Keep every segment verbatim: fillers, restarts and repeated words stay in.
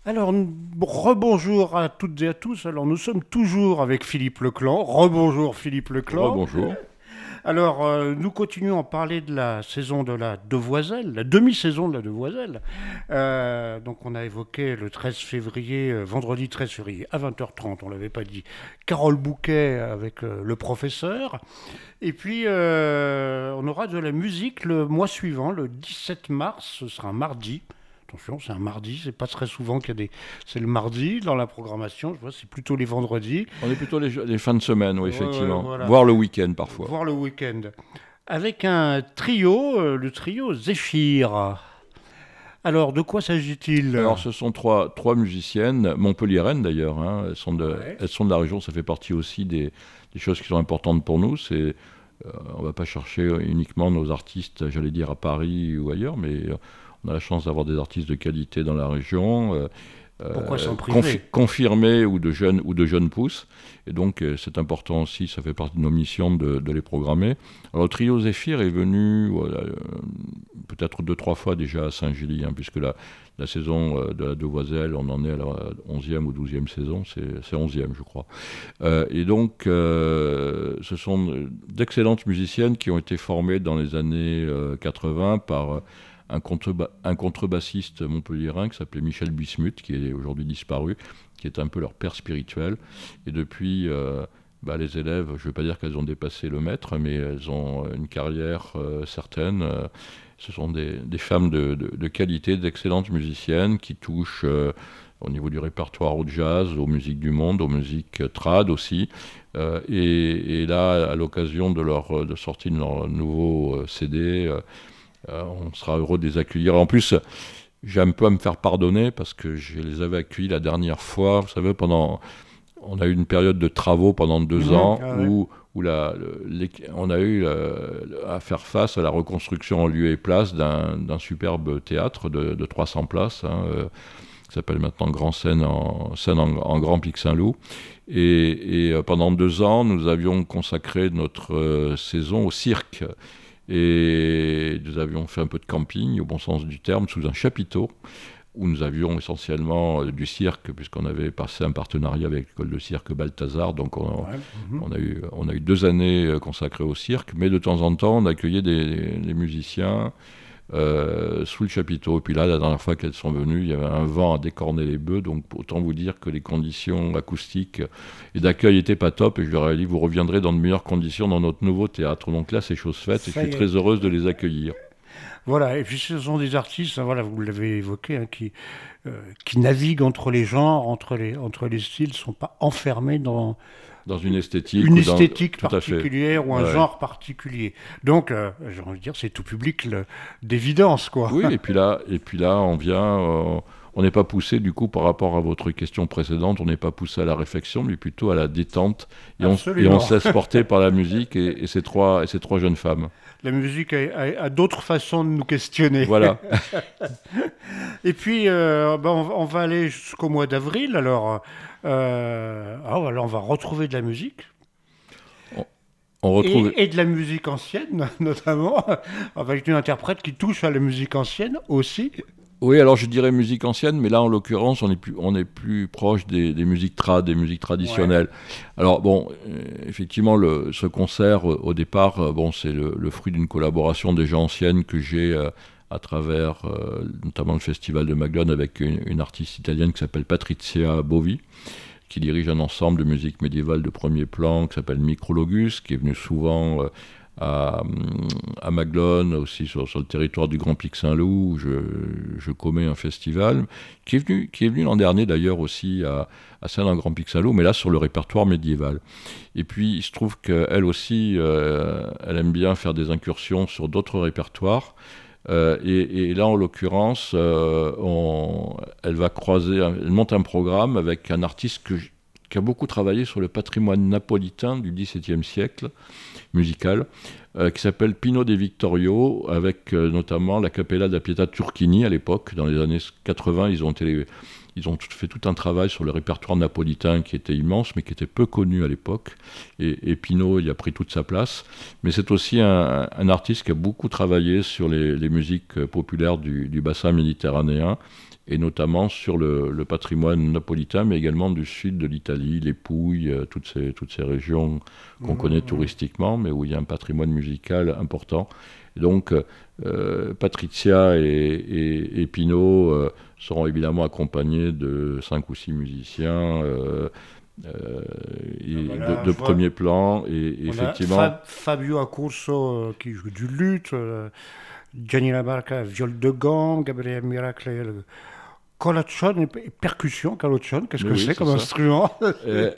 Alors, n- rebonjour à toutes et à tous. Alors, nous sommes toujours avec Philippe Leclan. Rebonjour Philippe Leclan. Rebonjour. Alors, euh, nous continuons à parler de la saison de la Devoiselle, la demi-saison de la Devoiselle. Euh, donc, on a évoqué le treize février, euh, vendredi treize février à vingt heures trente, on ne l'avait pas dit, Carole Bouquet avec euh, le professeur. Et puis, euh, on aura de la musique le mois suivant, le dix-sept mars, ce sera un mardi. Attention, c'est un mardi, c'est pas très souvent qu'il y a des. C'est le mardi dans la programmation, je vois, c'est plutôt les vendredis. On est plutôt les, les fins de semaine, oui, Ouais, ouais, effectivement. voilà, Voire le week-end parfois. voir le week-end. Avec un trio, euh, le trio Zéphyr. Alors, de quoi s'agit-il? Alors, ce sont trois, trois musiciennes, montpelliéraines d'ailleurs. Hein. Elles, sont de, Ouais. elles sont de la région, ça fait partie aussi des, des choses qui sont importantes pour nous. C'est, euh, on ne va pas chercher uniquement nos artistes, j'allais dire, à Paris ou ailleurs, mais euh, on a la chance d'avoir des artistes de qualité dans la région. Euh, Pourquoi s'en euh, confi- priver? confirmés ou de jeunes ou de jeunes pousses. Et donc euh, c'est important aussi, ça fait partie de nos missions de, de les programmer. Alors le trio Zéphyr est venu voilà, euh, peut-être deux trois fois déjà à Saint-Gély, hein, puisque la, la saison euh, de la Devoiselle, on en est à la onzième ou douzième saison, c'est, c'est onzième je crois. Euh, et donc euh, ce sont d'excellentes musiciennes qui ont été formées dans les années euh, quatre-vingts par un, contreba- un contrebassiste montpelliérain qui s'appelait Michel Bismuth, qui est aujourd'hui disparu, qui est un peu leur père spirituel. Et depuis, euh, bah, les élèves, je ne veux pas dire qu'elles ont dépassé le maître, mais elles ont une carrière euh, certaine. Euh, ce sont des, des femmes de, de, de qualité, d'excellentes musiciennes qui touchent euh, au niveau du répertoire au jazz, aux musiques du monde, aux musiques trad aussi. Euh, et, et là, à l'occasion de leur de sortie de leur nouveau euh, C D, euh, euh, on sera heureux de les accueillir. En plus, j'ai un peu à me faire pardonner parce que je les avais accueillis la dernière fois. Vous savez, pendant, on a eu une période de travaux pendant deux Mhm, ans ah ouais. où, où la, le- les- on a eu euh, à faire face à la reconstruction en lieu et place d'un, d'un superbe théâtre de, de trois cents places, hein, euh, qui s'appelle maintenant Grand Seine en, Seine en, en Grand Pic Saint-Loup. Et, et, euh, pendant deux ans, nous avions consacré notre euh, saison au cirque. Et nous avions fait un peu de camping, au bon sens du terme, sous un chapiteau, où nous avions essentiellement euh, du cirque, puisqu'on avait passé un partenariat avec l'école de cirque Balthazar. Donc on, Ouais, mhm. on a, eu, on a eu deux années euh, consacrées au cirque, mais de temps en temps, on accueillait des, des musiciens euh, sous le chapiteau. Et puis là, la dernière fois qu'elles sont venues, il y avait un vent à décorner les bœufs, donc autant vous dire que les conditions acoustiques et d'accueil n'étaient pas top. Et je leur ai dit, vous reviendrez dans de meilleures conditions dans notre nouveau théâtre. Donc là, c'est chose faite et je Ça suis y très est. heureuse de les accueillir. Voilà, et puis ce sont des artistes, hein, voilà, vous l'avez évoqué, hein, qui, euh, qui naviguent entre les genres, entre les, entre les styles, ne sont pas enfermés dans Dans une esthétique une ou dans... esthétique Tout à fait. particulière ou un Ouais. genre particulier. Donc, euh, j'ai envie de dire, c'est tout public le- d'évidence, quoi. Oui, et puis là, et puis là on vient... euh, on n'est pas poussé, du coup, par rapport à votre question précédente, on n'est pas poussé à la réflexion, mais plutôt à la détente. Et on, et on Absolument. se laisse porter par la musique et, et ces trois, et ces trois jeunes femmes. La musique a, a- a d'autres façons de nous questionner. Voilà. Et puis, euh, ben, on, va on va aller jusqu'au mois d'avril. Alors, euh, ah, voilà, on va retrouver de la musique. On, on retrouve... Et, et de la musique ancienne, notamment, avec une interprète qui touche à la musique ancienne aussi. Oui, alors je dirais musique ancienne, mais là, en l'occurrence, on est plus, on est plus proche des, des musiques trad, des musiques Ouais. traditionnelles. Alors, bon, euh, effectivement, le, ce concert, euh, au départ, euh, bon, c'est le, le fruit d'une collaboration déjà ancienne que j'ai euh, à travers, euh, notamment le Festival de Maglone, avec une, une artiste italienne qui s'appelle Patrizia Bovi, qui dirige un ensemble de musique médiévale de premier plan qui s'appelle Micrologus, qui est venu souvent euh, à, à Maglone, aussi sur, sur le territoire du Grand Pic Saint-Loup, où je, je commets un festival, qui est venu, qui est venu l'an dernier d'ailleurs aussi à, à Saint-Grand Pic Saint-Loup, mais là sur le répertoire médiéval. Et puis il se trouve qu'elle aussi, euh, elle aime bien faire des incursions sur d'autres répertoires. Euh, et, et là, en l'occurrence, euh, on- elle va croiser, elle monte un programme avec un artiste que j- qui a beaucoup travaillé sur le patrimoine napolitain du XVIIe siècle musical, euh, qui s'appelle Pino De Victorio, avec euh, notamment la Cappella da Pietà Turchini à l'époque. Dans les années quatre-vingts, ils ont, été, ils ont tout- fait tout un travail sur le répertoire napolitain qui était immense, mais qui était peu connu à l'époque. Et, et Pino y a pris toute sa place. Mais c'est aussi un, un artiste qui a beaucoup travaillé sur les, les musiques populaires du, du bassin méditerranéen. et notamment sur le, le patrimoine napolitain, mais également du sud de l'Italie, les Pouilles, euh, toutes, ces, toutes ces régions qu'on mmh, connaît mmh. touristiquement, mais où il y a un patrimoine musical important. Et donc, euh, Patricia et, et, et Pino euh, seront évidemment accompagnés de cinq ou six musiciens euh, euh, et voilà, de, de premier plan. Et, et effectivement, Fab, Fabio Accurso euh, qui joue du luth, euh, Gianni Labarca, viol de gamme, Gabriel Miracle, le colaccione et percussion. Colaccione, qu'est-ce mais que oui, c'est, c'est comme ça. Instrument euh,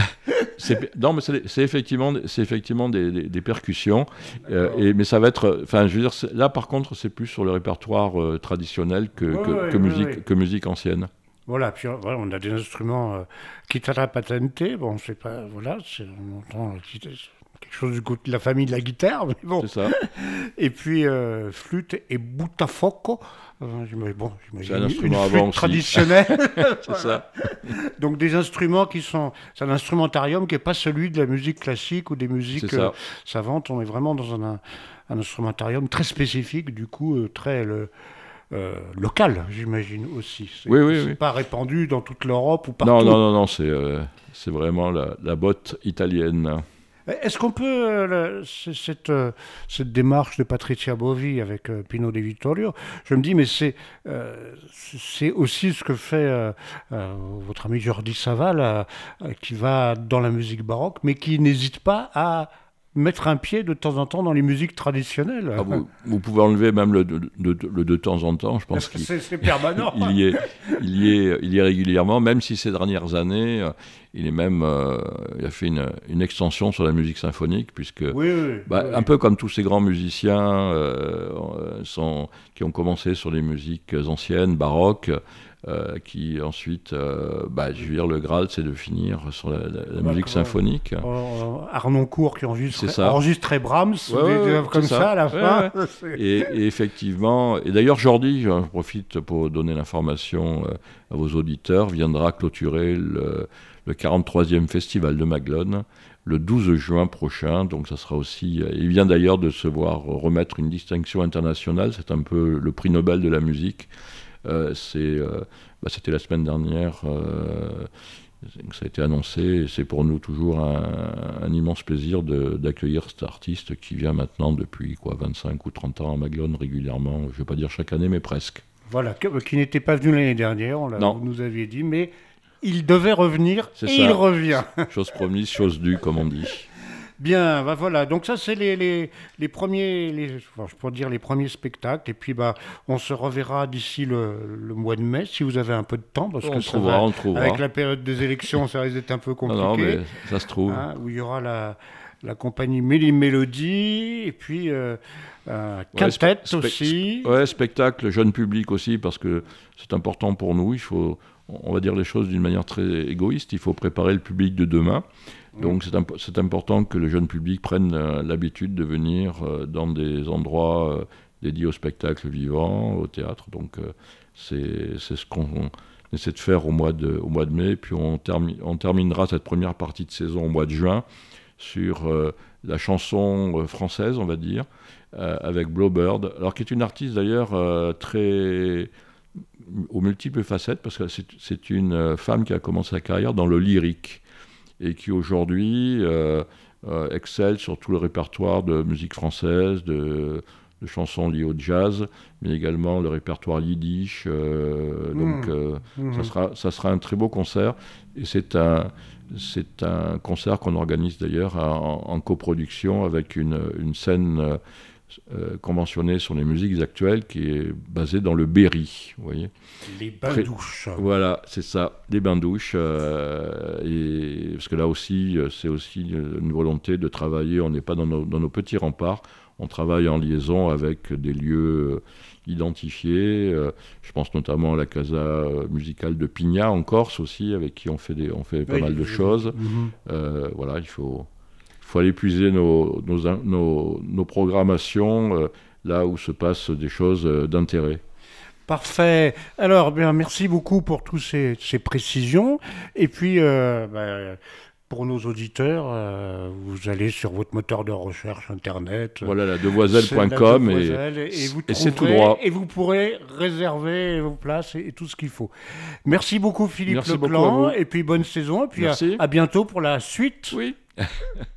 c'est, Non, mais c'est, c'est effectivement, c'est effectivement des, des, des percussions. Euh, et, mais ça va être. Enfin, je veux dire, là, par contre, c'est plus sur le répertoire euh, traditionnel que, oui, que, oui, que, oui, musique, oui. que musique ancienne. Voilà, puis voilà, on a des instruments euh, chitarra patente. Bon, c'est pas. Voilà, c'est, on entend quelque chose du coup de la famille de la guitare, mais bon. C'est ça. Et puis euh, flûte et buttafoco. Euh, bon, c'est un une, une instrument flûte traditionnelle. C'est ça. Donc des instruments qui sont... C'est un instrumentarium qui n'est pas celui de la musique classique ou des musiques euh, savantes. On est vraiment dans un, un instrumentarium très spécifique, du coup, euh, très... Le, Euh, local, j'imagine aussi. C'est, oui, oui, c'est oui. pas répandu dans toute l'Europe ou partout. Non, non, non, non c'est, euh, c'est vraiment la, la botte italienne. Est-ce qu'on peut, euh, cette, euh, cette démarche de Patricia Bovi avec euh, Pino De Vittorio, je me dis, mais c'est, euh, c'est aussi ce que fait euh, euh, votre ami Jordi Savall, euh, qui va dans la musique baroque, mais qui n'hésite pas à mettre un pied de temps en temps dans les musiques traditionnelles. Ah, vous, vous pouvez enlever même le de, de, le de temps en temps, je pense qu'il c'est, c'est permanent. il, y est, il, y est, il y est régulièrement, même si ces dernières années, il est même, euh, il a fait une, une extension sur la musique symphonique, puisque, oui, oui, bah, oui. un peu comme tous ces grands musiciens euh, sont, qui ont commencé sur les musiques anciennes, baroques, Euh, qui ensuite, euh, bah, je veux dire, le Graal, c'est de finir sur la, la, la musique symphonique. Euh, Arnoncourt qui enregistrait, enregistrait Brahms, ouais, ou des ouais, œuvres comme ça. ça à la ouais, fin. Ouais. et, et effectivement, et d'ailleurs Jordi, je profite pour donner l'information euh, à vos auditeurs, viendra clôturer le, le quarante-troisième Festival de Maglone le douze juin prochain, donc ça sera aussi... Euh, il vient d'ailleurs de se voir remettre une distinction internationale, c'est un peu le prix Nobel de la musique. Euh, c'est, euh, bah, c'était la semaine dernière, euh, ça a été annoncé, et c'est pour nous toujours un, un immense plaisir de, d'accueillir cet artiste qui vient maintenant depuis quoi, vingt-cinq ou trente ans à Maglone régulièrement, je ne vais pas dire chaque année, mais presque. Voilà, qui n'était pas venu l'année dernière, on l'a, non. vous nous aviez dit, mais il devait revenir, c'est et ça. Il revient. Chose promise, chose due, comme on dit. Bien, bah voilà. Donc ça, c'est les, les, les premiers, les, enfin, je pourrais dire les premiers spectacles. Et puis, bah, on se reverra d'ici le, le mois de mai, si vous avez un peu de temps, parce on que trouvera, ça va, on trouvera. Avec la période des élections, ça risque d'être un peu compliqué. Non, non, mais ça se trouve. Hein, où il y aura la, la compagnie Méli Mélodie, et puis euh, euh, Quintette ouais, spe- aussi. Spe- ouais, spectacle, jeune public aussi, parce que c'est important pour nous. Il faut, on va dire les choses d'une manière très égoïste. Il faut préparer le public de demain. Donc c'est, imp- c'est important que le jeune public prenne euh, l'habitude de venir euh, dans des endroits euh, dédiés au spectacle vivant, au théâtre. Donc euh, c'est, c'est ce qu'on on essaie de faire au mois de, au mois de mai. Puis on, termi- on terminera cette première partie de saison au mois de juin sur euh, la chanson euh, française, on va dire, euh, avec Blowbird. Alors qui est une artiste d'ailleurs euh, très... aux multiples facettes, parce que c'est, c'est une femme qui a commencé sa carrière dans le lyrique, et qui aujourd'hui euh, euh, excelle sur tout le répertoire de musique française, de, de chansons liées au jazz, mais également le répertoire yiddish. Euh, mmh. Donc euh, mmh. ça, sera, ça sera un très beau concert, et c'est un, c'est un concert qu'on organise d'ailleurs en, en coproduction avec une, une scène euh, Euh, conventionné sur les musiques actuelles, qui est basé dans le Berry, vous voyez. Les bains-douches. Voilà, c'est ça, les bains-douches. Euh, et, parce que là aussi, c'est aussi une volonté de travailler, on n'est pas dans nos, dans nos petits remparts, on travaille en liaison avec des lieux identifiés. Euh, je pense notamment à la Casa musicale de Pigna, en Corse aussi, avec qui on fait, des, on fait pas oui, mal de oui, choses. Mm-hmm. Euh, voilà, il faut... Il faut aller puiser nos, nos, nos, nos programmations euh, là où se passent des choses euh, d'intérêt. Parfait. Alors, bien, merci beaucoup pour toutes ces, ces précisions. Et puis, euh, bah, pour nos auditeurs, euh, vous allez sur votre moteur de recherche internet. Voilà, la devoiselle point com et, et, et, vous et c'est tout trouverez, droit. Et vous pourrez réserver vos places et, et tout ce qu'il faut. Merci beaucoup Philippe Merci Leclan, beaucoup à vous. et puis bonne saison, et puis à, Merci. à bientôt pour la suite. Oui.